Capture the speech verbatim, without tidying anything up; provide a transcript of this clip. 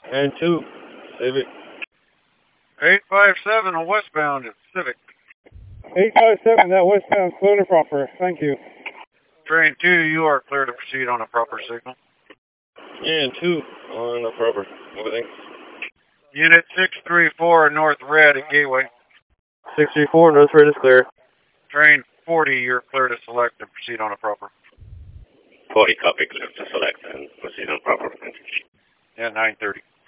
And two, Civic. eight five seven, a westbound at Civic. eight five seven, that westbound, clear to proper. Thank you. Train two, you are clear to proceed on a proper signal. And two on the proper. Everything. Unit six three four, North Red at Gateway. six three four, North Red is clear. Train forty, you're clear to select and proceed on a proper. forty, copy, clear to select and proceed on proper. Yeah, nine thirty.